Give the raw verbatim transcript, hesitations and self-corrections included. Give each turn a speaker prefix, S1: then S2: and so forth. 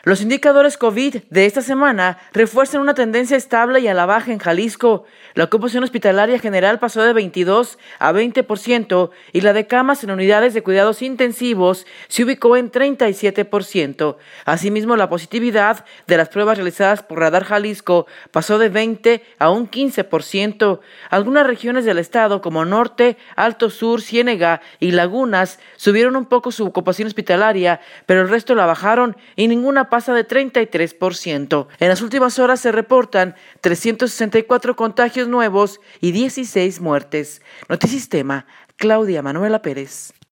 S1: Los indicadores COVID de esta semana refuerzan una tendencia estable y a la baja en Jalisco. La ocupación hospitalaria general pasó de veintidós a veinte por ciento y la de camas en unidades de cuidados intensivos se ubicó en treinta y siete por ciento. Asimismo, la positividad de las pruebas realizadas por Radar Jalisco pasó de veinte a un quince por ciento. Algunas regiones del estado como Norte, Alto Sur, Ciénega y Lagunas subieron un poco su ocupación hospitalaria, pero el resto la bajaron y ninguna pasa de treinta y tres por ciento. En las últimas horas se reportan trescientos sesenta y cuatro contagios nuevos y dieciséis muertes. Notisistema, Claudia Manuela Pérez.